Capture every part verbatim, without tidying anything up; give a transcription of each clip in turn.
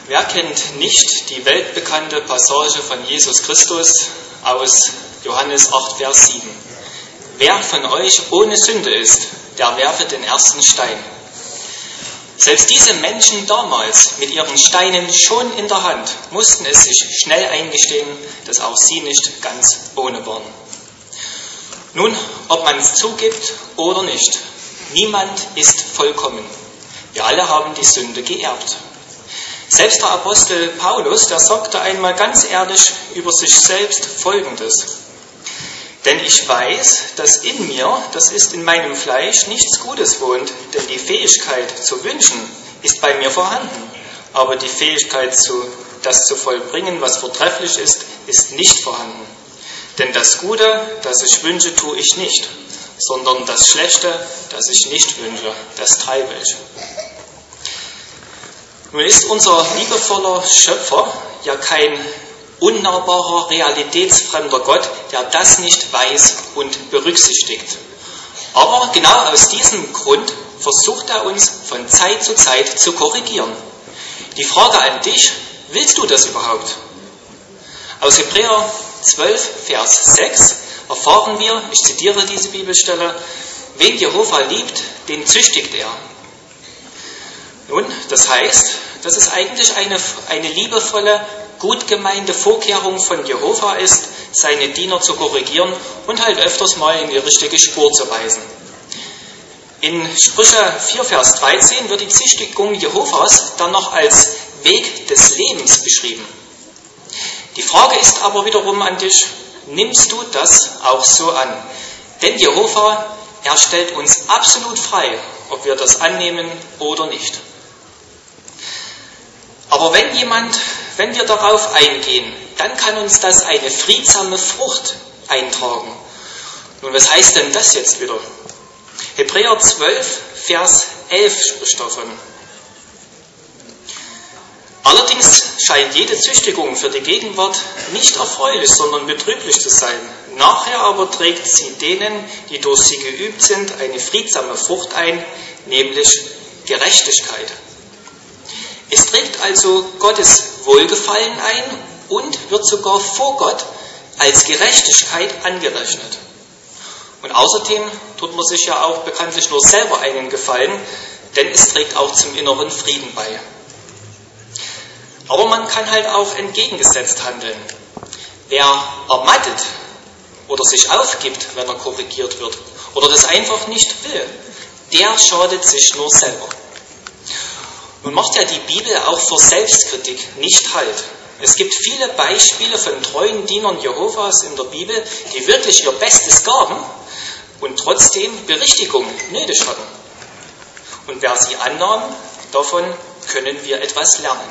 Wer kennt nicht die weltbekannte Passage von Jesus Christus aus Johannes acht, Vers sieben? Wer von euch ohne Sünde ist, der werfe den ersten Stein. Selbst diese Menschen damals mit ihren Steinen schon in der Hand mussten es sich schnell eingestehen, dass auch sie nicht ganz ohne waren. Nun, ob man es zugibt oder nicht, niemand ist vollkommen. Wir alle haben die Sünde geerbt. Selbst der Apostel Paulus, der sagte einmal ganz ehrlich über sich selbst Folgendes: Denn ich weiß, dass in mir, das ist in meinem Fleisch, nichts Gutes wohnt, denn die Fähigkeit zu wünschen ist bei mir vorhanden, aber die Fähigkeit, zu, das zu vollbringen, was vortrefflich ist, ist nicht vorhanden. Denn das Gute, das ich wünsche, tue ich nicht, sondern das Schlechte, das ich nicht wünsche, das treibe ich. Nun ist unser liebevoller Schöpfer ja kein unnahbarer, realitätsfremder Gott, der das nicht weiß und berücksichtigt. Aber genau aus diesem Grund versucht er uns von Zeit zu Zeit zu korrigieren. Die Frage an dich: Willst du das überhaupt? Aus Hebräer zwölf, Vers sechs erfahren wir, ich zitiere diese Bibelstelle: Wen Jehova liebt, den züchtigt er. Nun, das heißt, dass es eigentlich eine, eine liebevolle, gut gemeinte Vorkehrung von Jehova ist, seine Diener zu korrigieren und halt öfters mal in die richtige Spur zu weisen. In Sprüche vier, Vers dreizehn wird die Züchtigung Jehovas dann noch als Weg des Lebens beschrieben. Die Frage ist aber wiederum an dich: Nimmst du das auch so an? Denn Jehova, er stellt uns absolut frei, ob wir das annehmen oder nicht. Aber wenn jemand, wenn wir darauf eingehen, dann kann uns das eine friedsame Frucht eintragen. Nun, was heißt denn das jetzt wieder? Hebräer zwölf, Vers elf spricht davon. Allerdings scheint jede Züchtigung für die Gegenwart nicht erfreulich, sondern betrüblich zu sein. Nachher aber trägt sie denen, die durch sie geübt sind, eine friedsame Frucht ein, nämlich Gerechtigkeit. Es trägt also Gottes Wohlgefallen ein und wird sogar vor Gott als Gerechtigkeit angerechnet. Und außerdem tut man sich ja auch bekanntlich nur selber einen Gefallen, denn es trägt auch zum inneren Frieden bei. Aber man kann halt auch entgegengesetzt handeln. Wer ermattet oder sich aufgibt, wenn er korrigiert wird, oder das einfach nicht will, der schadet sich nur selber. Nun macht ja die Bibel auch vor Selbstkritik nicht Halt. Es gibt viele Beispiele von treuen Dienern Jehovas in der Bibel, die wirklich ihr Bestes gaben und trotzdem Berichtigung nötig hatten. Und wer sie annahm, davon können wir etwas lernen.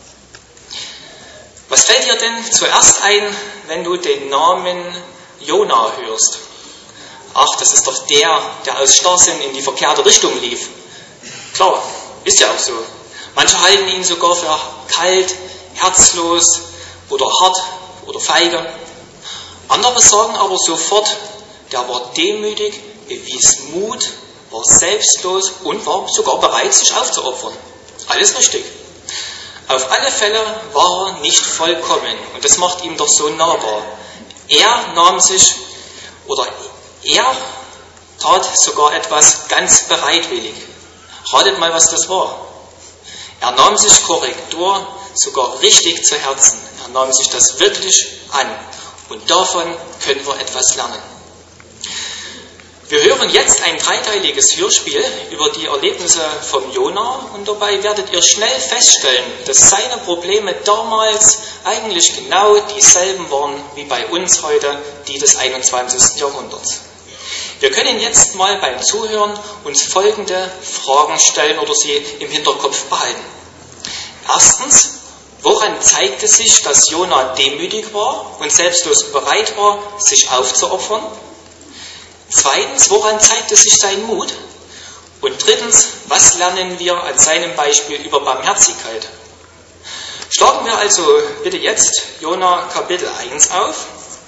Was fällt dir denn zuerst ein, wenn du den Namen Jona hörst? Ach, das ist doch der, der aus Starrsinn in die verkehrte Richtung lief. Klar, ist ja auch so. Manche halten ihn sogar für kalt, herzlos oder hart oder feige. Andere sagen aber sofort, der war demütig, bewies Mut, war selbstlos und war sogar bereit, sich aufzuopfern. Alles richtig. Auf alle Fälle war er nicht vollkommen und das macht ihm doch so nahbar. Er nahm sich, oder er tat sogar etwas ganz bereitwillig. Ratet mal, was das war. Er nahm sich Korrektur sogar richtig zu Herzen. Er nahm sich das wirklich an. Und davon können wir etwas lernen. Wir hören jetzt ein dreiteiliges Hörspiel über die Erlebnisse vom Jona und dabei werdet ihr schnell feststellen, dass seine Probleme damals eigentlich genau dieselben waren wie bei uns heute, die des einundzwanzigsten Jahrhunderts. Wir können jetzt mal beim Zuhören uns folgende Fragen stellen oder sie im Hinterkopf behalten. Erstens, woran zeigte sich, dass Jona demütig war und selbstlos bereit war, sich aufzuopfern? Zweitens, woran zeigte sich sein Mut? Und drittens, was lernen wir an seinem Beispiel über Barmherzigkeit? Schlagen wir also bitte jetzt Jona Kapitel eins auf.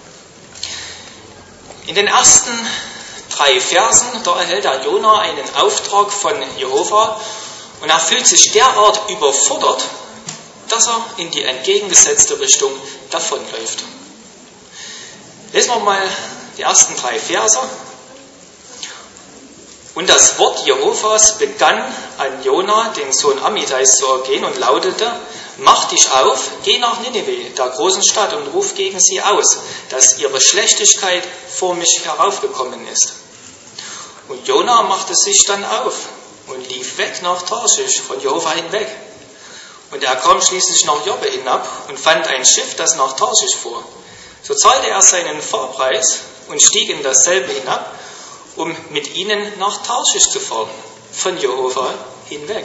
In den ersten drei Versen, da erhält der Jona einen Auftrag von Jehova und er fühlt sich derart überfordert, dass er in die entgegengesetzte Richtung davonläuft. Lesen wir mal die ersten drei Verse. Und das Wort Jehovas begann an Jona, den Sohn Amittais, zu ergehen und lautete: Mach dich auf, geh nach Ninive, der großen Stadt, und ruf gegen sie aus, dass ihre Schlechtigkeit vor mich heraufgekommen ist. Und Jona machte sich dann auf und lief weg nach Tarschisch, von Jehova hinweg. Und er kam schließlich nach Joppe hinab und fand ein Schiff, das nach Tarschisch fuhr. So zahlte er seinen Fahrpreis und stieg in dasselbe hinab, um mit ihnen nach Tarschisch zu fahren, von Jehova hinweg.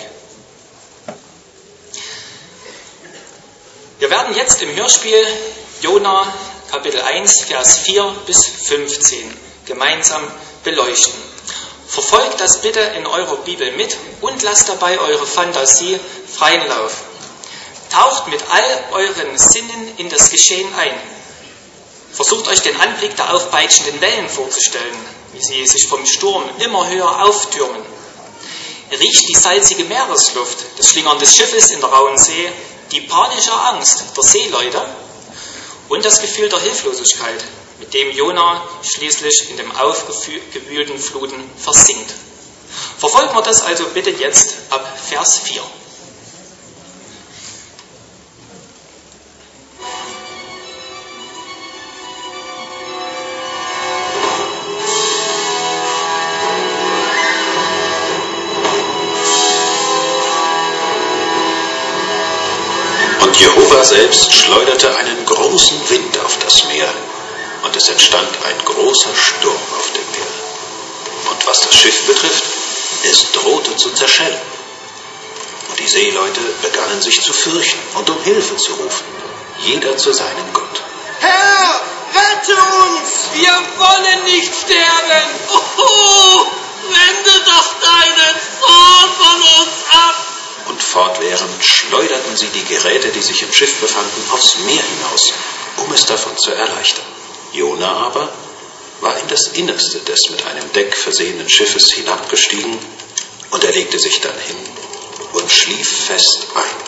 Wir werden jetzt im Hörspiel Jona Kapitel eins, Vers vier bis fünfzehn gemeinsam beleuchten. Verfolgt das bitte in eurer Bibel mit und lasst dabei eure Fantasie freien Lauf. Taucht mit all euren Sinnen in das Geschehen ein. Versucht euch den Anblick der aufpeitschenden Wellen vorzustellen, wie sie sich vom Sturm immer höher auftürmen. Riecht die salzige Meeresluft, das Schlingern des Schiffes in der rauen See, die panische Angst der Seeleute und das Gefühl der Hilflosigkeit, mit dem Jona schließlich in dem aufgewühlten Fluten versinkt. Verfolgen wir das also bitte jetzt ab Vers vier. Jehova selbst schleuderte einen großen Wind auf das Meer, und es entstand ein großer Sturm auf dem Meer. Und was das Schiff betrifft, es drohte zu zerschellen. Und die Seeleute begannen sich zu fürchten und um Hilfe zu rufen, jeder zu seinem Gott. Herr, rette uns! Wir wollen nicht sterben! Oh, wende doch deinen Zorn von uns ab! Und fortwährend schleuderten sie die Geräte, die sich im Schiff befanden, aufs Meer hinaus, um es davon zu erleichtern. Jona aber war in das Innerste des mit einem Deck versehenen Schiffes hinabgestiegen, und er legte sich dann hin und schlief fest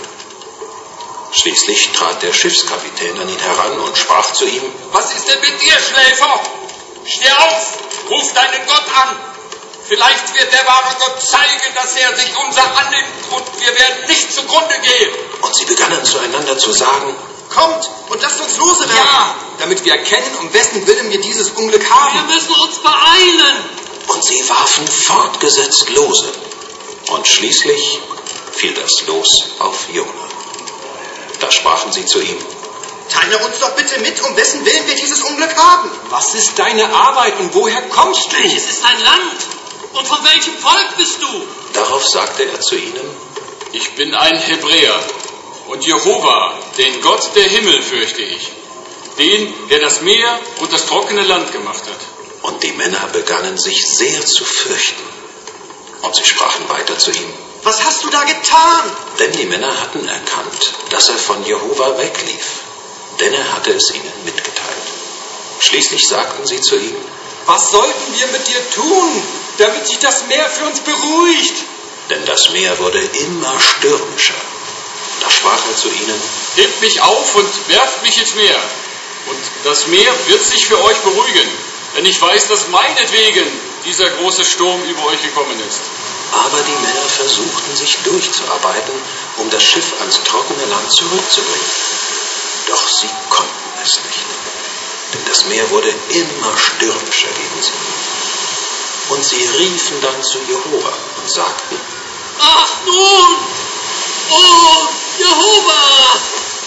ein. Schließlich trat der Schiffskapitän an ihn heran und sprach zu ihm: Was ist denn mit dir, Schläfer? Steh auf, ruf deinen Gott an. Vielleicht wird der wahre Gott zeigen, dass er sich unser annimmt, und wir werden nicht zugrunde gehen. Und sie begannen zueinander zu sagen: Kommt und lasst uns loswerden, Ja, damit wir erkennen, um wessen Willen wir dieses Unglück haben. wir müssen uns beeilen! Und sie warfen fortgesetzt Lose. Und schließlich fiel das Los auf Jona. Da sprachen sie zu ihm: Teile uns doch bitte mit, um wessen Willen wir dieses Unglück haben. Was ist deine Arbeit und woher kommst du? Welches ist dein Land? Und von welchem Volk bist du? Darauf sagte er zu ihnen: Ich bin ein Hebräer, und Jehova, den Gott der Himmel, fürchte ich. Den, der das Meer und das trockene Land gemacht hat. Und die Männer begannen sich sehr zu fürchten. Und sie sprachen weiter zu ihm: Was hast du da getan? Denn die Männer hatten erkannt, dass er von Jehova weglief, denn er hatte es ihnen mitgeteilt. Schließlich sagten sie zu ihm: Was sollten wir mit dir tun, damit sich das Meer für uns beruhigt? Denn das Meer wurde immer stürmischer. Da sprach er zu ihnen: Hebt mich auf und werft mich ins Meer. Und das Meer wird sich für euch beruhigen, denn ich weiß, dass meinetwegen dieser große Sturm über euch gekommen ist. Aber die Männer versuchten sich durchzuarbeiten, um das Schiff ans trockene Land zurückzubringen. Doch sie konnten es nicht, denn das Meer wurde immer stürmischer gegen sie. Und sie riefen dann zu Jehova und sagten: Ach nun! Oh, Jehova!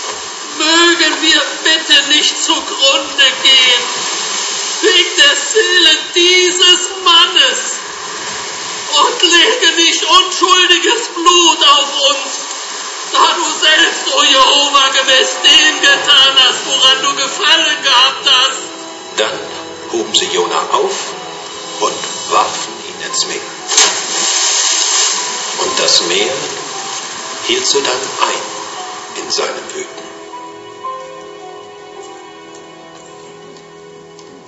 Mögen wir bitte nicht zugrunde gehen, wegen der Seele dieses Mannes, und lege nicht unschuldiges Blut auf uns, da du selbst, o oh Jehova, gewiss dem getan hast, woran du Gefallen gehabt hast. Dann hoben sie Jona auf und warfen ihn ins Meer. Und das Meer hielt sodann ein in seinem Wüten.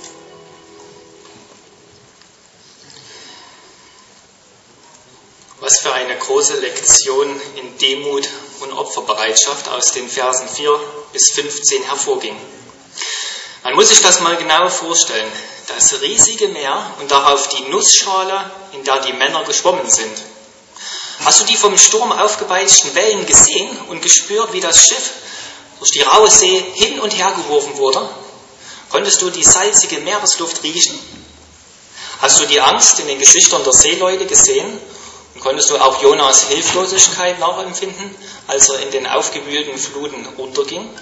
Was für eine große Lektion in Demut und Opferbereitschaft aus den Versen vier bis fünfzehn hervorging. Man muss sich das mal genau vorstellen. Das riesige Meer und darauf die Nussschale, in der die Männer geschwommen sind. Hast du die vom Sturm aufgepeitschten Wellen gesehen und gespürt, wie das Schiff durch die raue See hin und her geworfen wurde? Konntest du die salzige Meeresluft riechen? Hast du die Angst in den Gesichtern der Seeleute gesehen? Und konntest du auch Jonas Hilflosigkeit nachempfinden, als er in den aufgewühlten Fluten unterging?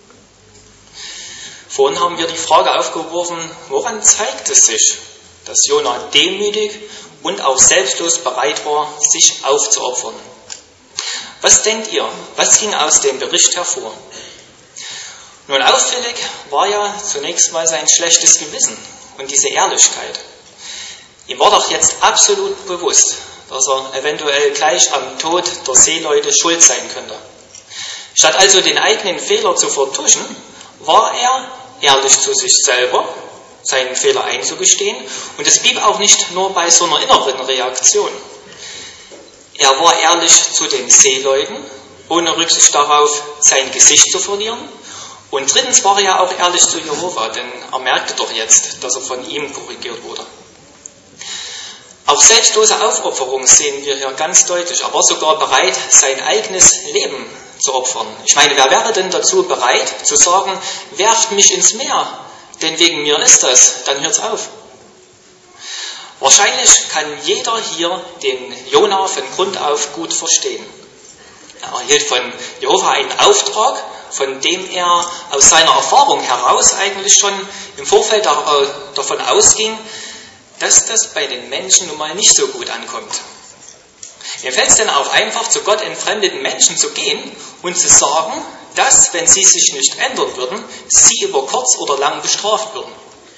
Vorhin haben wir die Frage aufgeworfen, woran zeigt es sich, dass Jona demütig und auch selbstlos bereit war, sich aufzuopfern? Was denkt ihr? Was ging aus dem Bericht hervor? Nun, auffällig war ja zunächst mal sein schlechtes Gewissen und diese Ehrlichkeit. Ihm war doch jetzt absolut bewusst, dass er eventuell gleich am Tod der Seeleute schuld sein könnte. Statt also den eigenen Fehler zu vertuschen, war er ehrlich zu sich selber, seinen Fehler einzugestehen, und es blieb auch nicht nur bei so einer inneren Reaktion. Er war ehrlich zu den Seeleuten, ohne Rücksicht darauf, sein Gesicht zu verlieren. Und drittens war er ja auch ehrlich zu Jehova, denn er merkte doch jetzt, dass er von ihm korrigiert wurde. Auch selbstlose Aufopferung sehen wir hier ganz deutlich. Er war sogar bereit, sein eigenes Leben zu opfern. Ich meine, wer wäre denn dazu bereit, zu sagen, werft mich ins Meer, denn wegen mir ist das, dann hört's auf. Wahrscheinlich kann jeder hier den Jona von Grund auf gut verstehen. Er erhielt von Jehova einen Auftrag, von dem er aus seiner Erfahrung heraus eigentlich schon im Vorfeld davon ausging, dass das bei den Menschen nun mal nicht so gut ankommt. Mir fällt es denn auch einfach, zu Gott entfremdeten Menschen zu gehen und zu sagen, dass, wenn sie sich nicht ändern würden, sie über kurz oder lang bestraft würden.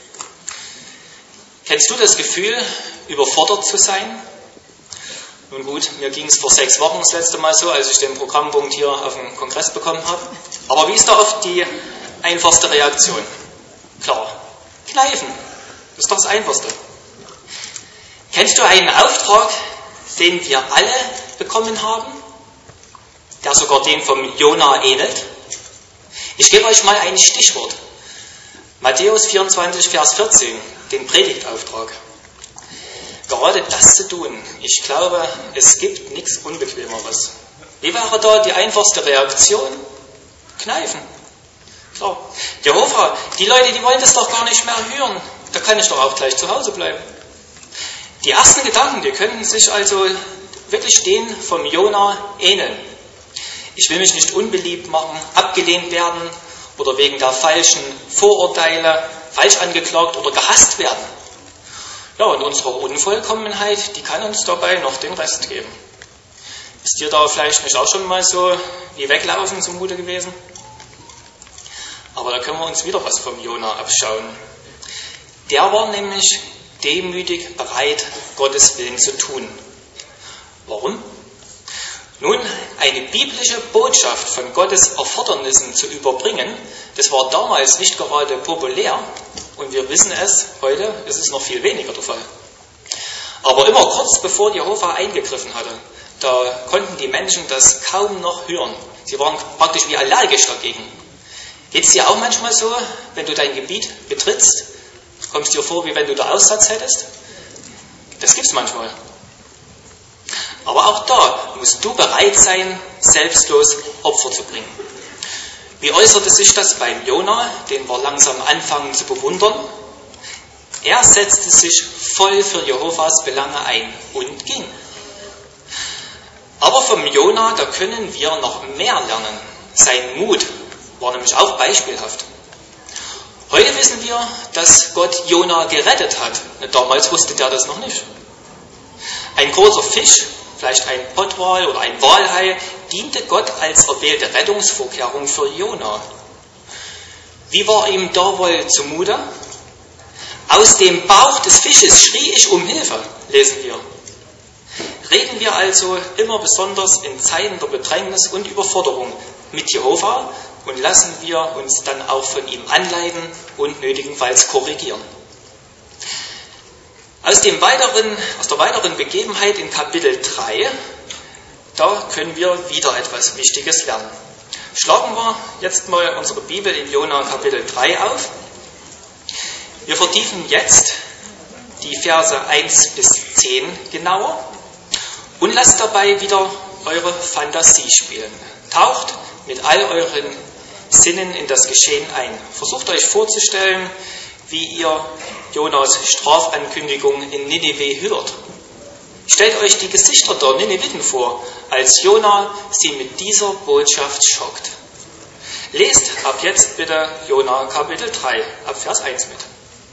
Kennst du das Gefühl, überfordert zu sein? Nun gut, mir ging es vor sechs Wochen das letzte Mal so, als ich den Programmpunkt hier auf dem Kongress bekommen habe. Aber wie ist da oft die einfachste Reaktion? Klar, kneifen. Das ist doch das Einfachste. Kennst du einen Auftrag, den wir alle bekommen haben, der sogar dem vom Jona ähnelt? Ich gebe euch mal ein Stichwort. Matthäus vierundzwanzig, Vers vierzehn, den Predigtauftrag. Gerade das zu tun, ich glaube, es gibt nichts Unbequemeres. Wie wäre da die einfachste Reaktion? Kneifen. Klar. Jehova, die Leute, die wollen das doch gar nicht mehr hören. Da kann ich doch auch gleich zu Hause bleiben. Die ersten Gedanken, die könnten sich also wirklich denen vom Jona ähneln. Ich will mich nicht unbeliebt machen, abgelehnt werden oder wegen der falschen Vorurteile falsch angeklagt oder gehasst werden. Ja, und unsere Unvollkommenheit, die kann uns dabei noch den Rest geben. Ist dir da vielleicht nicht auch schon mal so wie Weglaufen zumute gewesen? Aber da können wir uns wieder was vom Jona abschauen. Der war nämlich demütig bereit, Gottes Willen zu tun. Warum? Nun, eine biblische Botschaft von Gottes Erfordernissen zu überbringen, das war damals nicht gerade populär und wir wissen es, heute ist es noch viel weniger der Fall. Aber immer kurz bevor Jehova eingegriffen hatte, da konnten die Menschen das kaum noch hören. Sie waren praktisch wie allergisch dagegen. Geht es dir auch manchmal so, wenn du dein Gebiet betrittst? Kommst dir vor, wie wenn du da Aussatz hättest? Das gibt's manchmal. Aber auch da musst du bereit sein, selbstlos Opfer zu bringen. Wie äußerte sich das beim Jona, den wir langsam anfangen zu bewundern? Er setzte sich voll für Jehovas Belange ein und ging. Aber vom Jona, da können wir noch mehr lernen. Sein Mut war nämlich auch beispielhaft. Heute wissen wir, dass Gott Jona gerettet hat. Damals wusste der das noch nicht. Ein großer Fisch, vielleicht ein Pottwal oder ein Walhai, diente Gott als erwählte Rettungsvorkehrung für Jona. Wie war ihm da wohl zumute? Aus dem Bauch des Fisches schrie ich um Hilfe, lesen wir. Reden wir also immer besonders in Zeiten der Bedrängnis und Überforderung mit Jehova und lassen wir uns dann auch von ihm anleiten und nötigenfalls korrigieren. Aus, dem weiteren, aus der weiteren Begebenheit in Kapitel drei da können wir wieder etwas Wichtiges lernen. Schlagen wir jetzt mal unsere Bibel in Jona Kapitel drei auf. Wir vertiefen jetzt die Verse eins bis zehn genauer und lasst dabei wieder eure Fantasie spielen. Taucht mit all euren Sinnen in das Geschehen ein. Versucht euch vorzustellen, wie ihr Jonas Strafankündigung in Ninive hört. Stellt euch die Gesichter der Nineviten vor, als Jona sie mit dieser Botschaft schockt. Lest ab jetzt bitte Jona Kapitel drei, ab Vers eins mit.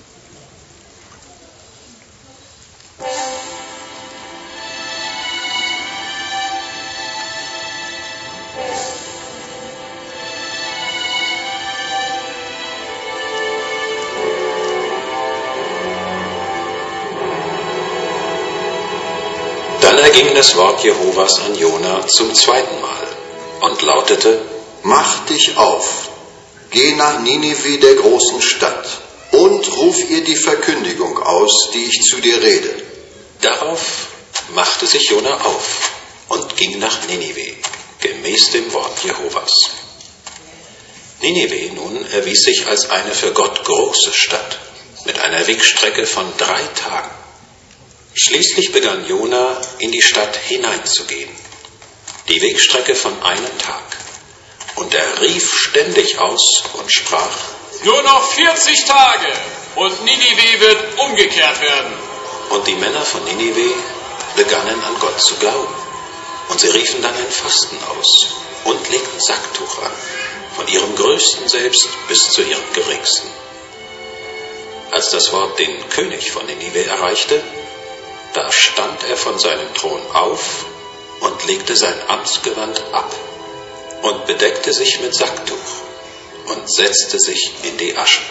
Dann erging das Wort Jehovas an Jona zum zweiten Mal und lautete: Mach dich auf, geh nach Ninive, der großen Stadt, und ruf ihr die Verkündigung aus, die ich zu dir rede. Darauf machte sich Jona auf und ging nach Ninive, gemäß dem Wort Jehovas. Ninive nun erwies sich als eine für Gott große Stadt, mit einer Wegstrecke von drei Tagen. Schließlich begann Jona, in die Stadt hineinzugehen, die Wegstrecke von einem Tag. Und er rief ständig aus und sprach: Nur noch vierzig Tage und Ninive wird umgekehrt werden. Und die Männer von Ninive begannen an Gott zu glauben. Und sie riefen dann ein Fasten aus und legten Sacktuch an, von ihrem Größten selbst bis zu ihrem Geringsten. Als das Wort den König von Ninive erreichte, da stand er von seinem Thron auf und legte sein Amtsgewand ab und bedeckte sich mit Sacktuch und setzte sich in die Asche.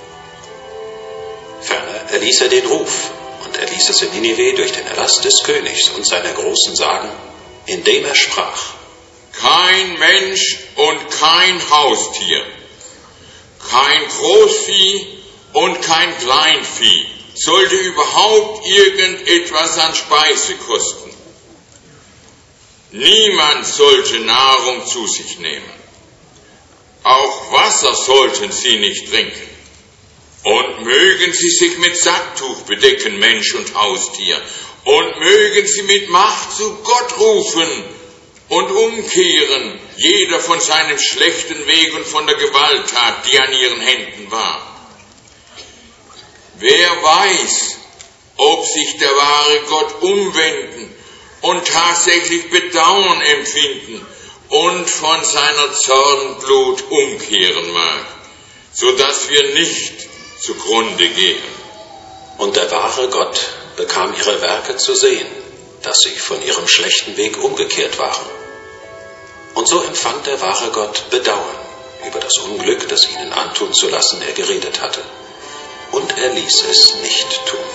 Ferner erließ er den Ruf und erließ es in Ninive durch den Erlass des Königs und seiner großen Sagen, indem er sprach: Kein Mensch und kein Haustier, kein Großvieh und kein Kleinvieh sollte überhaupt irgendetwas an Speise kosten. Niemand sollte Nahrung zu sich nehmen. Auch Wasser sollten sie nicht trinken. Und mögen sie sich mit Sacktuch bedecken, Mensch und Haustier. Und mögen sie mit Macht zu Gott rufen und umkehren, jeder von seinem schlechten Weg und von der Gewalttat, die an ihren Händen war. Wer weiß, ob sich der wahre Gott umwenden und tatsächlich Bedauern empfinden und von seiner Zornglut umkehren mag, so dass wir nicht zugrunde gehen. Und der wahre Gott bekam ihre Werke zu sehen, dass sie von ihrem schlechten Weg umgekehrt waren. Und so empfand der wahre Gott Bedauern über das Unglück, das ihnen antun zu lassen er geredet hatte. Und er ließ es nicht tun.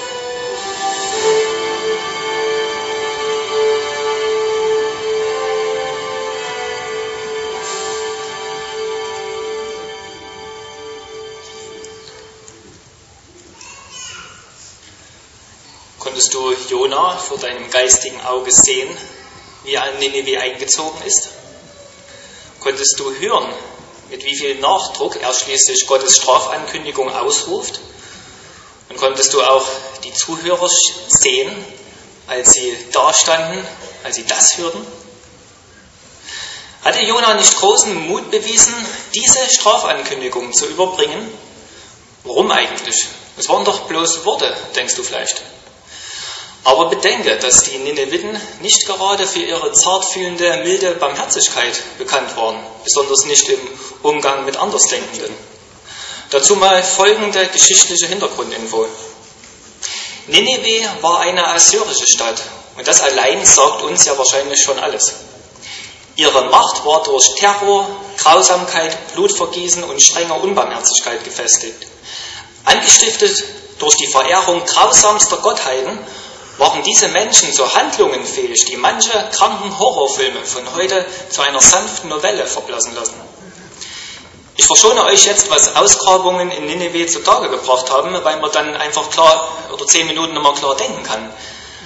Konntest du Jona vor deinem geistigen Auge sehen, wie er in Ninive eingezogen ist? Konntest du hören, mit wie viel Nachdruck er schließlich Gottes Strafankündigung ausruft? Und konntest du auch die Zuhörer sehen, als sie dastanden, als sie das hörten? Hatte Jona nicht großen Mut bewiesen, diese Strafankündigung zu überbringen? Warum eigentlich? Es waren doch bloß Worte, denkst du vielleicht. Aber bedenke, dass die Nineviten nicht gerade für ihre zartfühlende, milde Barmherzigkeit bekannt waren, besonders nicht im Umgang mit Andersdenkenden. Dazu mal folgende geschichtliche Hintergrundinfo. Ninive war eine assyrische Stadt und das allein sagt uns ja wahrscheinlich schon alles. Ihre Macht war durch Terror, Grausamkeit, Blutvergießen und strenger Unbarmherzigkeit gefestigt. Angestiftet durch die Verehrung grausamster Gottheiten waren diese Menschen so handlungenfähig, die manche kranken Horrorfilme von heute zu einer sanften Novelle verblassen lassen. Ich verschone euch jetzt, was Ausgrabungen in Ninive zutage gebracht haben, weil man dann einfach klar oder zehn Minuten immer klar denken kann.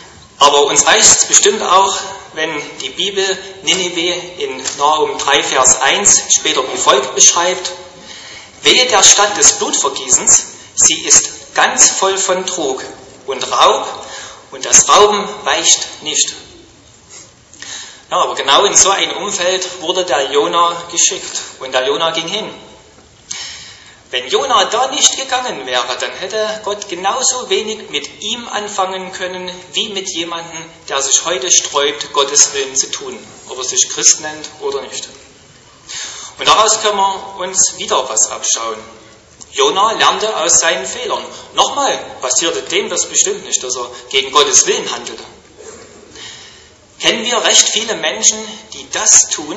Aber uns reicht es bestimmt auch, wenn die Bibel Ninive in Nahum drei, Vers eins später wie folgt beschreibt: Wehe der Stadt des Blutvergießens, sie ist ganz voll von Trug und Raub, und das Rauben weicht nicht. Ja, aber genau in so ein Umfeld wurde der Jona geschickt, und der Jona ging hin. Wenn Jona da nicht gegangen wäre, dann hätte Gott genauso wenig mit ihm anfangen können, wie mit jemandem, der sich heute sträubt, Gottes Willen zu tun, ob er sich Christ nennt oder nicht. Und daraus können wir uns wieder was abschauen. Jona lernte aus seinen Fehlern. Nochmal passierte dem das bestimmt nicht, dass er gegen Gottes Willen handelte. Kennen wir recht viele Menschen, die das tun?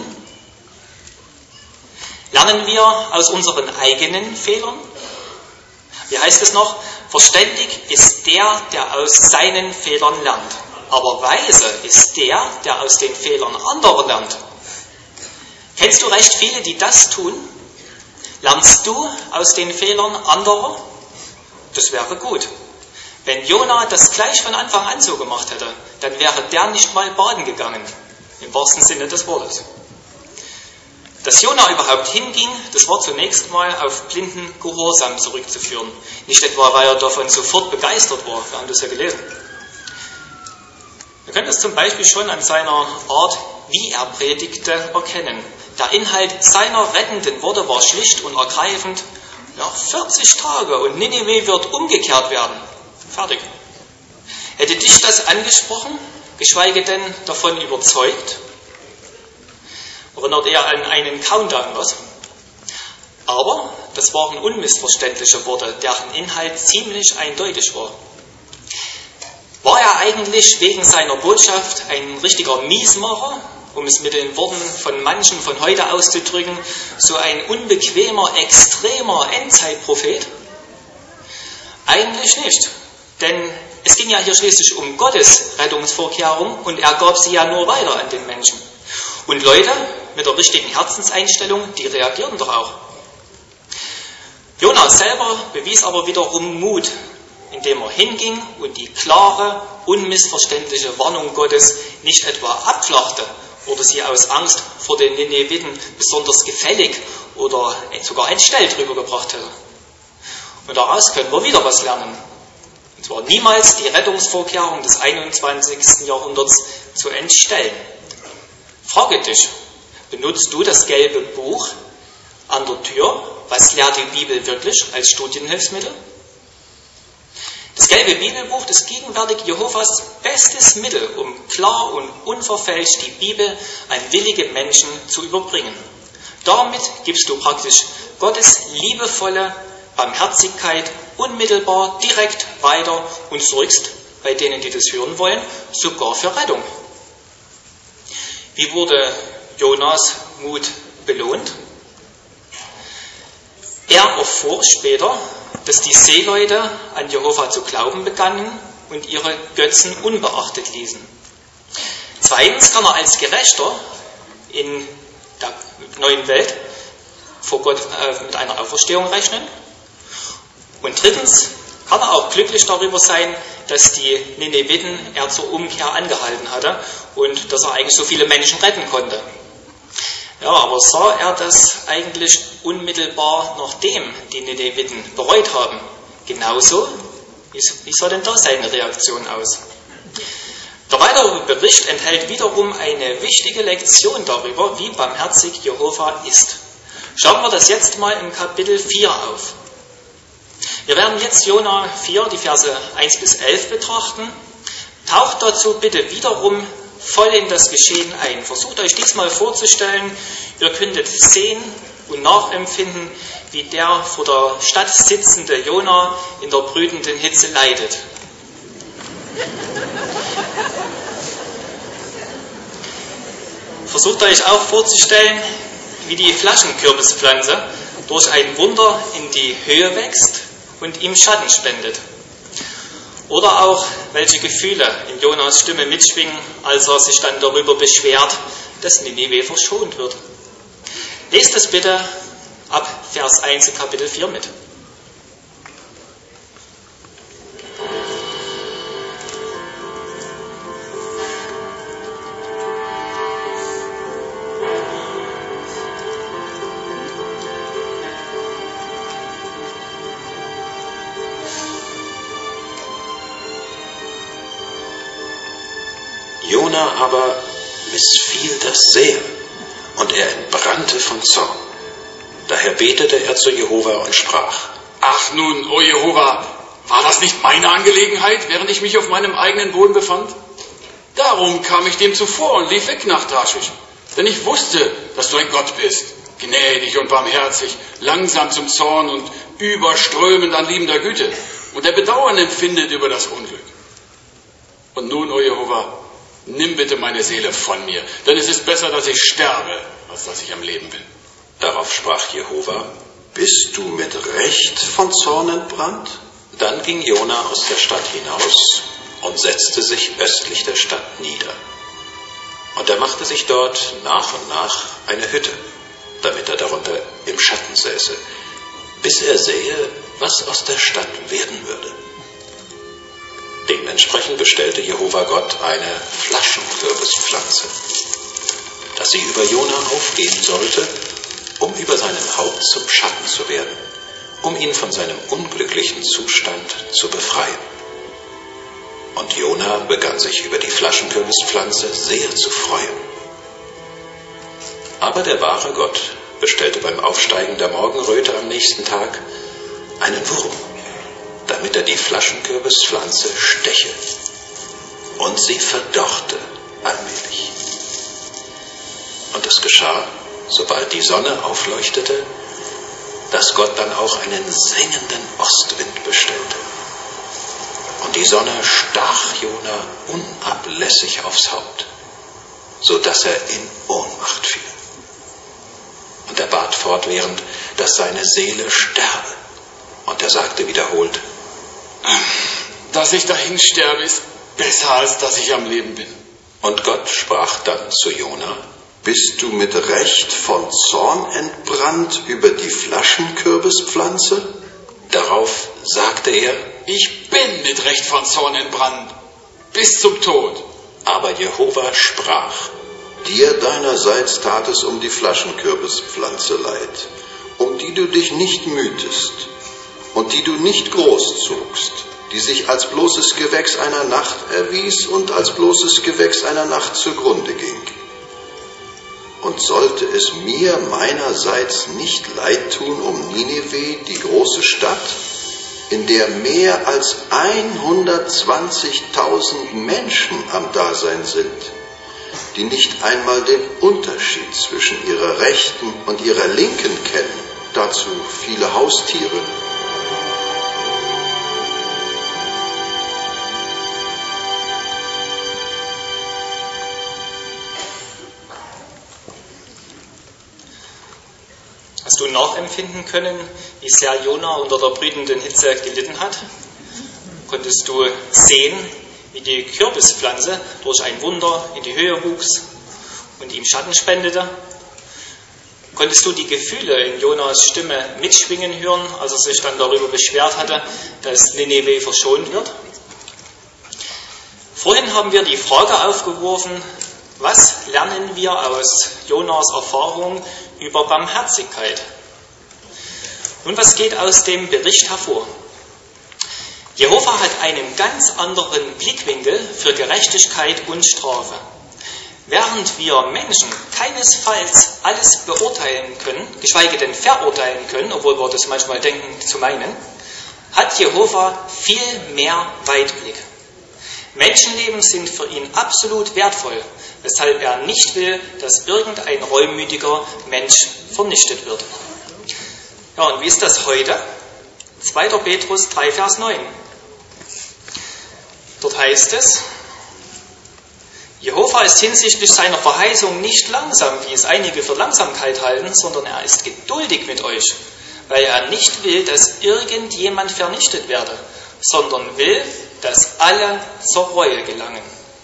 Lernen wir aus unseren eigenen Fehlern? Wie heißt es noch? Verständig ist der, der aus seinen Fehlern lernt. Aber weise ist der, der aus den Fehlern anderer lernt. Kennst du recht viele, die das tun? Lernst du aus den Fehlern anderer? Das wäre gut. Wenn Jona das gleich von Anfang an so gemacht hätte, dann wäre der nicht mal baden gegangen, im wahrsten Sinne des Wortes. Dass Jona überhaupt hinging, das war zunächst mal auf blinden Gehorsam zurückzuführen. Nicht etwa, weil er davon sofort begeistert war, wir haben das ja gelesen. Wir können das zum Beispiel schon an seiner Art, wie er predigte, erkennen. Der Inhalt seiner rettenden Worte war schlicht und ergreifend: Ja, vierzig Tage und Ninive wird umgekehrt werden. Fertig. Hätte dich das angesprochen, geschweige denn davon überzeugt? Erinnert er an einen Countdown, was? Aber das waren unmissverständliche Worte, deren Inhalt ziemlich eindeutig war. War er eigentlich wegen seiner Botschaft ein richtiger Miesmacher, um es mit den Worten von manchen von heute auszudrücken, so ein unbequemer, extremer Endzeitprophet? Eigentlich nicht, denn es ging ja hier schließlich um Gottes Rettungsvorkehrung und er gab sie ja nur weiter an den Menschen. Und Leute mit der richtigen Herzenseinstellung, die reagierten doch auch. Jona selber bewies aber wiederum Mut, indem er hinging und die klare, unmissverständliche Warnung Gottes nicht etwa abflachte oder sie aus Angst vor den Nineviten besonders gefällig oder sogar entstellt rübergebracht hätte. Und daraus können wir wieder was lernen. Und zwar niemals die Rettungsvorkehrung des einundzwanzigsten Jahrhunderts zu entstellen. Frage dich, benutzt du das gelbe Buch an der Tür? Was lehrt die Bibel wirklich als Studienhilfsmittel? Das gelbe Bibelbuch, das gegenwärtig Jehovas bestes Mittel, um klar und unverfälscht die Bibel an willige Menschen zu überbringen. Damit gibst du praktisch Gottes liebevolle Barmherzigkeit unmittelbar, direkt weiter und sorgst bei denen, die das hören wollen, sogar für Rettung. Wie wurde Jonas Mut belohnt? Er erfuhr später, dass die Seeleute an Jehova zu glauben begannen und ihre Götzen unbeachtet ließen. Zweitens kann er als Gerechter in der neuen Welt vor Gott äh, mit einer Auferstehung rechnen. Und drittens kann er auch glücklich darüber sein, dass die Nineviten er zur Umkehr angehalten hatte und dass er eigentlich so viele Menschen retten konnte. Ja, aber sah er das eigentlich unmittelbar, nachdem die Nineviten bereut haben? Genauso? Wie sah denn da seine Reaktion aus? Der weitere Bericht enthält wiederum eine wichtige Lektion darüber, wie barmherzig Jehova ist. Schauen wir das jetzt mal im Kapitel vier auf. Wir werden jetzt Jona vier, die Verse eins bis elf betrachten. Taucht dazu bitte wiederum voll in das Geschehen ein. Versucht euch diesmal vorzustellen, ihr könntet sehen und nachempfinden, wie der vor der Stadt sitzende Jona in der brütenden Hitze leidet. Versucht euch auch vorzustellen, wie die Flaschenkürbispflanze durch ein Wunder in die Höhe wächst und ihm Schatten spendet. Oder auch, welche Gefühle in Jonas Stimme mitschwingen, als er sich dann darüber beschwert, dass Ninive verschont wird. Lest es bitte ab Vers eins in Kapitel vier mit. Jona aber missfiel das sehr, und er entbrannte von Zorn. Daher betete er zu Jehova und sprach: Ach nun, o Jehova, war das nicht meine Angelegenheit, während ich mich auf meinem eigenen Boden befand? Darum kam ich dem zuvor und lief weg nach Tarschisch, denn ich wusste, dass du ein Gott bist, gnädig und barmherzig, langsam zum Zorn und überströmend an liebender Güte, und der Bedauern empfindet über das Unglück. Und nun, o Jehova, nimm bitte meine Seele von mir, denn es ist besser, dass ich sterbe, als dass ich am Leben bin. Darauf sprach Jehova: Bist du mit Recht von Zorn entbrannt? Dann ging Jona aus der Stadt hinaus und setzte sich östlich der Stadt nieder. Und er machte sich dort nach und nach eine Hütte, damit er darunter im Schatten säße, bis er sähe, was aus der Stadt werden würde. Dementsprechend bestellte Jehova Gott eine Flaschenkürbispflanze, dass sie über Jona aufgehen sollte, um über seinem Haupt zum Schatten zu werden, um ihn von seinem unglücklichen Zustand zu befreien. Und Jona begann sich über die Flaschenkürbispflanze sehr zu freuen. Aber der wahre Gott bestellte beim Aufsteigen der Morgenröte am nächsten Tag einen Wurm, damit er die Flaschenkürbispflanze steche. Und sie verdorrte allmählich. Und es geschah, sobald die Sonne aufleuchtete, dass Gott dann auch einen sengenden Ostwind bestellte. Und die Sonne stach Jona unablässig aufs Haupt, so dass er in Ohnmacht fiel. Und er bat fortwährend, dass seine Seele sterbe. Und er sagte wiederholt: Dass ich dahin sterbe, ist besser, als dass ich am Leben bin. Und Gott sprach dann zu Jona: Bist du mit Recht von Zorn entbrannt über die Flaschenkürbispflanze? Darauf sagte er: Ich bin mit Recht von Zorn entbrannt, bis zum Tod. Aber Jehova sprach: Dir deinerseits tat es um die Flaschenkürbispflanze leid, um die du dich nicht mühtest und die du nicht großzogst, die sich als bloßes Gewächs einer Nacht erwies und als bloßes Gewächs einer Nacht zugrunde ging. Und sollte es mir meinerseits nicht leid tun um Ninive, die große Stadt, in der mehr als hundertzwanzigtausend Menschen am Dasein sind, die nicht einmal den Unterschied zwischen ihrer rechten und ihrer linken kennen, dazu viele Haustiere. Hast du nachempfinden können, wie sehr Jona unter der brütenden Hitze gelitten hat? Konntest du sehen, wie die Kürbispflanze durch ein Wunder in die Höhe wuchs und ihm Schatten spendete? Konntest du die Gefühle in Jonas Stimme mitschwingen hören, als er sich dann darüber beschwert hatte, dass Ninive verschont wird? Vorhin haben wir die Frage aufgeworfen: Was lernen wir aus Jonas Erfahrung über Barmherzigkeit? Nun, was geht aus dem Bericht hervor? Jehova hat einen ganz anderen Blickwinkel für Gerechtigkeit und Strafe. Während wir Menschen keinesfalls alles beurteilen können, geschweige denn verurteilen können, obwohl wir das manchmal denken zu meinen, hat Jehova viel mehr Weitblick. Menschenleben sind für ihn absolut wertvoll, weshalb er nicht will, dass irgendein reumütiger Mensch vernichtet wird. Ja, und wie ist das heute? zweiter Petrus drei, Vers neun. Dort heißt es: Jehova ist hinsichtlich seiner Verheißung nicht langsam, wie es einige für Langsamkeit halten, sondern er ist geduldig mit euch, weil er nicht will, dass irgendjemand vernichtet werde, sondern will, dass alle zur Reue gelangen.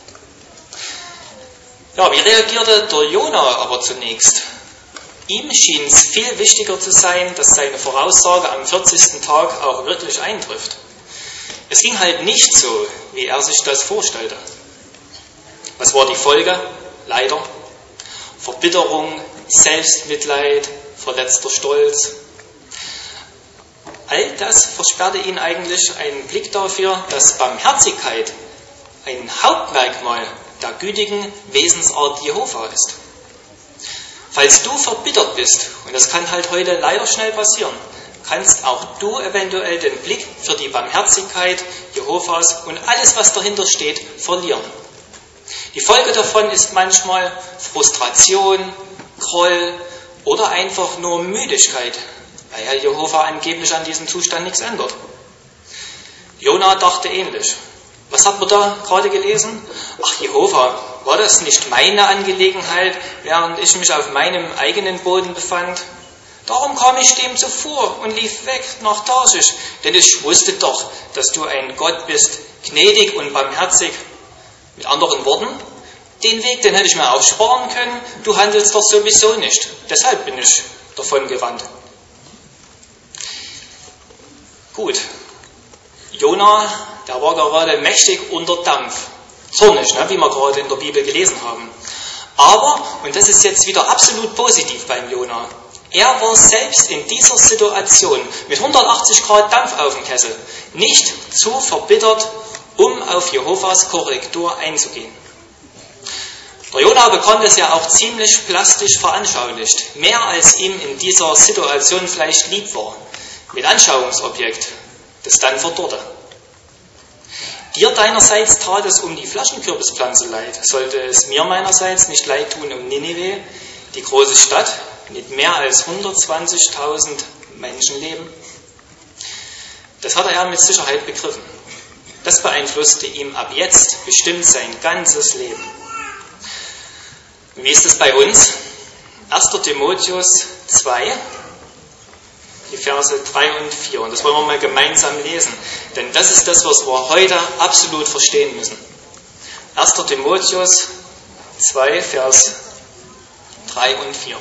Ja, wie reagierte der Jona aber zunächst? Ihm schien es viel wichtiger zu sein, dass seine Voraussage am vierzigsten Tag auch wirklich eintrifft. Es ging halt nicht so, wie er sich das vorstellte. Was war die Folge? Leider Verbitterung, Selbstmitleid, verletzter Stolz. All das versperrte ihn eigentlich einen Blick dafür, dass Barmherzigkeit ein Hauptmerkmal der gütigen Wesensart Jehova ist. Falls du verbittert bist, und das kann halt heute leider schnell passieren, kannst auch du eventuell den Blick für die Barmherzigkeit Jehovas und alles, was dahinter steht, verlieren. Die Folge davon ist manchmal Frustration, Groll oder einfach nur Müdigkeit, weil Herr Jehova angeblich an diesem Zustand nichts ändert. Jona dachte ähnlich. Was hat man da gerade gelesen? Ach, Jehova, war das nicht meine Angelegenheit, während ich mich auf meinem eigenen Boden befand? Darum kam ich dem zuvor und lief weg nach Tarschisch, denn ich wusste doch, dass du ein Gott bist, gnädig und barmherzig. Mit anderen Worten, den Weg, den hätte ich mir auch sparen können, du handelst doch sowieso nicht. Deshalb bin ich davon gewandt. Gut, Jona, der war gerade mächtig unter Dampf. Zornig, ne, wie wir gerade in der Bibel gelesen haben. Aber, und das ist jetzt wieder absolut positiv beim Jona, er war selbst in dieser Situation mit hundertachtzig Grad Dampf auf dem Kessel nicht zu verbittert, um auf Jehovas Korrektur einzugehen. Der Jona bekam das ja auch ziemlich plastisch veranschaulicht, mehr als ihm in dieser Situation vielleicht lieb war, mit Anschauungsobjekt, das dann verdorrte. Dir deinerseits tat es um die Flaschenkürbispflanze leid, sollte es mir meinerseits nicht leid tun um Ninive, die große Stadt mit mehr als hundertzwanzigtausend Menschenleben. Das hat er mit Sicherheit begriffen. Das beeinflusste ihm ab jetzt bestimmt sein ganzes Leben. Und wie ist es bei uns? erster Timotheus zwei, die Verse drei und vier. Und das wollen wir mal gemeinsam lesen, denn das ist das, was wir heute absolut verstehen müssen. erster Timotheus zwei, Vers drei und vier.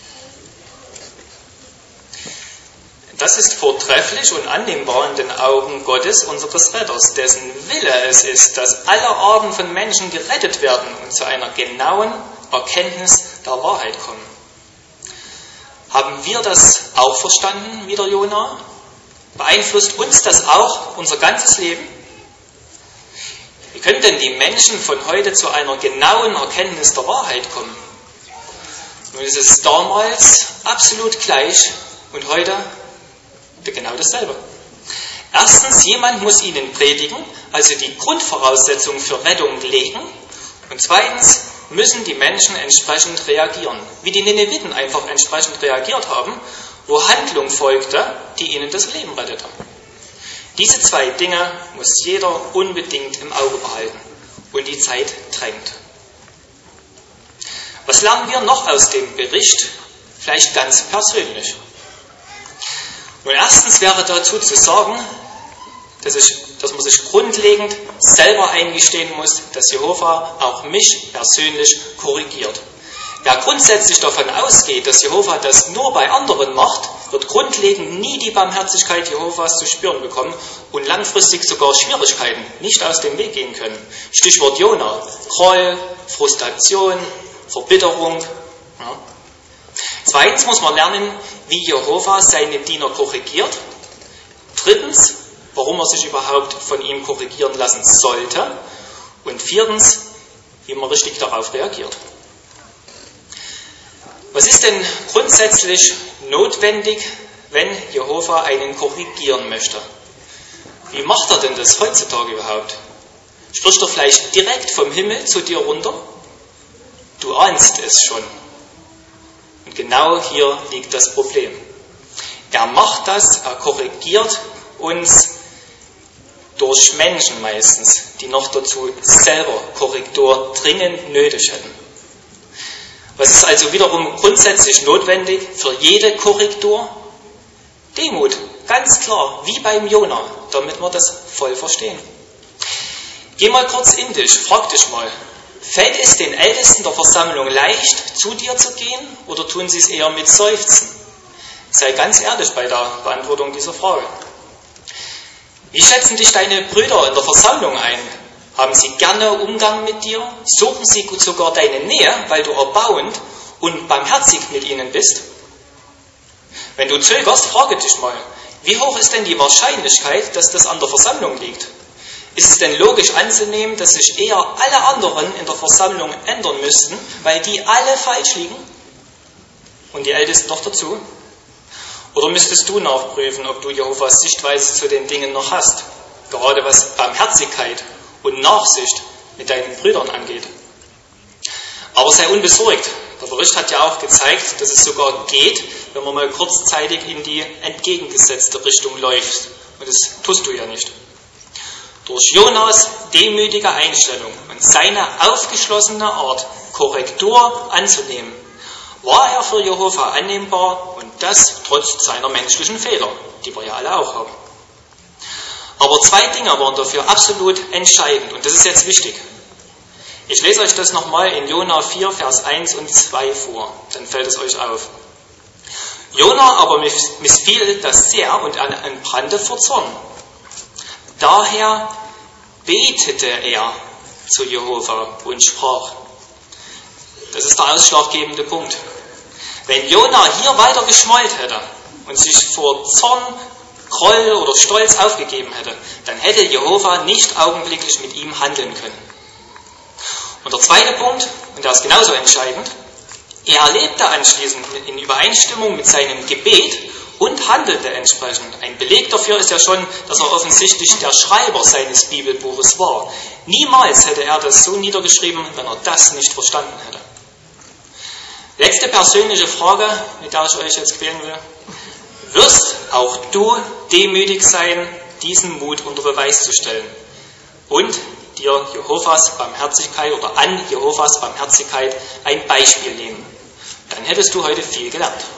Das ist vortrefflich und annehmbar in den Augen Gottes, unseres Retters, dessen Wille es ist, dass alle Arten von Menschen gerettet werden und zu einer genauen Erkenntnis der Wahrheit kommen. Haben wir das auch verstanden, wie der Jona? Beeinflusst uns das auch unser ganzes Leben? Wie können denn die Menschen von heute zu einer genauen Erkenntnis der Wahrheit kommen? Nun ist es damals absolut gleich und heute genau dasselbe. Erstens, jemand muss ihnen predigen, also die Grundvoraussetzungen für Rettung legen. Und zweitens müssen die Menschen entsprechend reagieren, wie die Nineviten einfach entsprechend reagiert haben, wo Handlung folgte, die ihnen das Leben rettete. Diese zwei Dinge muss jeder unbedingt im Auge behalten und die Zeit drängt. Was lernen wir noch aus dem Bericht? Vielleicht ganz persönlich. Nun, erstens wäre dazu zu sagen, dass, ich, dass man sich grundlegend selber eingestehen muss, dass Jehova auch mich persönlich korrigiert. Wer grundsätzlich davon ausgeht, dass Jehova das nur bei anderen macht, wird grundlegend nie die Barmherzigkeit Jehovas zu spüren bekommen und langfristig sogar Schwierigkeiten nicht aus dem Weg gehen können. Stichwort Jona, Groll, Frustration, Verbitterung. Ja. Zweitens muss man lernen, wie Jehova seine Diener korrigiert. Drittens, warum er sich überhaupt von ihm korrigieren lassen sollte. Und viertens, wie man richtig darauf reagiert. Was ist denn grundsätzlich notwendig, wenn Jehova einen korrigieren möchte? Wie macht er denn das heutzutage überhaupt? Spricht er vielleicht direkt vom Himmel zu dir runter? Du ahnst es schon. Und genau hier liegt das Problem. Er macht das, er korrigiert uns durch Menschen meistens, die noch dazu selber Korrektur dringend nötig hätten. Was ist also wiederum grundsätzlich notwendig für jede Korrektur? Demut, ganz klar, wie beim Jona, damit wir das voll verstehen. Geh mal kurz in dich, frag dich mal, fällt es den Ältesten der Versammlung leicht, zu dir zu gehen, oder tun sie es eher mit Seufzen? Sei ganz ehrlich bei der Beantwortung dieser Frage. Wie schätzen dich deine Brüder in der Versammlung ein? Haben sie gerne Umgang mit dir? Suchen sie sogar deine Nähe, weil du erbauend und barmherzig mit ihnen bist? Wenn du zögerst, frage dich mal, wie hoch ist denn die Wahrscheinlichkeit, dass das an der Versammlung liegt? Ist es denn logisch anzunehmen, dass sich eher alle anderen in der Versammlung ändern müssten, weil die alle falsch liegen? Und die Ältesten noch dazu? Oder müsstest du nachprüfen, ob du Jehovas Sichtweise zu den Dingen noch hast, gerade was Barmherzigkeit und Nachsicht mit deinen Brüdern angeht? Aber sei unbesorgt. Der Bericht hat ja auch gezeigt, dass es sogar geht, wenn man mal kurzzeitig in die entgegengesetzte Richtung läuft. Und das tust du ja nicht. Durch Jonas demütige Einstellung und seine aufgeschlossene Art, Korrektur anzunehmen, war er für Jehova annehmbar, und das trotz seiner menschlichen Fehler, die wir ja alle auch haben. Aber zwei Dinge waren dafür absolut entscheidend, und das ist jetzt wichtig. Ich lese euch das nochmal in Jona vier, Vers eins und zwei vor, dann fällt es euch auf. Jona aber missfiel das sehr und er entbrannte vor Zorn. Daher betete er zu Jehova und sprach. Das ist der ausschlaggebende Punkt. Wenn Jona hier weiter geschmollt hätte und sich vor Zorn, Groll oder Stolz aufgegeben hätte, dann hätte Jehova nicht augenblicklich mit ihm handeln können. Und der zweite Punkt, und der ist genauso entscheidend, er lebte anschließend in Übereinstimmung mit seinem Gebet und handelte entsprechend. Ein Beleg dafür ist ja schon, dass er offensichtlich der Schreiber seines Bibelbuches war. Niemals hätte er das so niedergeschrieben, wenn er das nicht verstanden hätte. Letzte persönliche Frage, mit der ich euch jetzt quälen will. Wirst auch du demütig sein, diesen Mut unter Beweis zu stellen und dir Jehovas Barmherzigkeit oder an Jehovas Barmherzigkeit ein Beispiel nehmen? Dann hättest du heute viel gelernt.